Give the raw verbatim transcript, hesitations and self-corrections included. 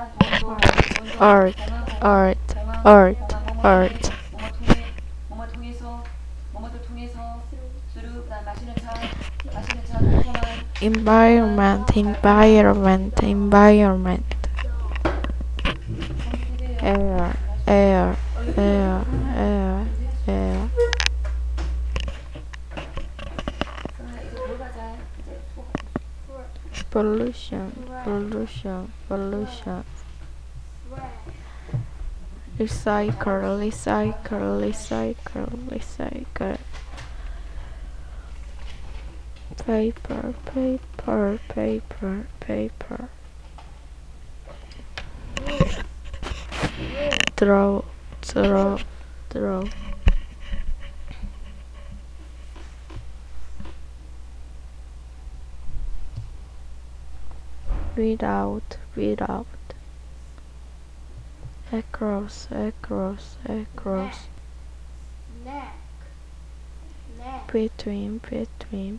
earth, earth, earth, earth. Environment, environment, environment. Air, air, air, air, air. Pollution, pollution, pollution. Recycle, recycle, recycle, recycle. Paper, paper, paper, paper. Throw, throw, throw. Without, without. Across, across, across. neck, neck, Between, between,